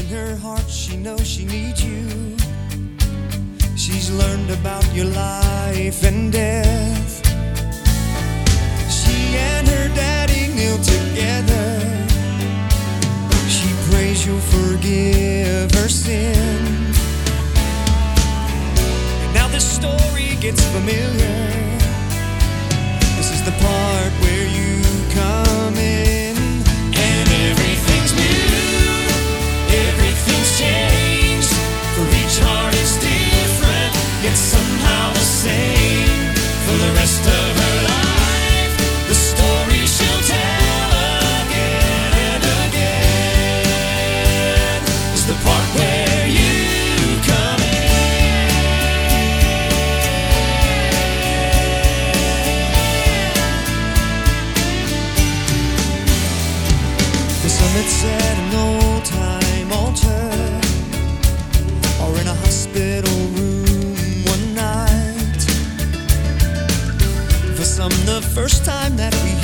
in her heart she knows she needs you. She's learned about your life and death. She and her daddy kneel together. She prays you'll forgive her sin. And now this story gets familiar. This is the part where you come in. And everything's new, everything's changed. For each heart is different, yet somehow the same. For the rest of her life, the story she'll tell again and again is the part where you come in. For some it's at an old-time altar, or in a hospital room one night. For some the first time that we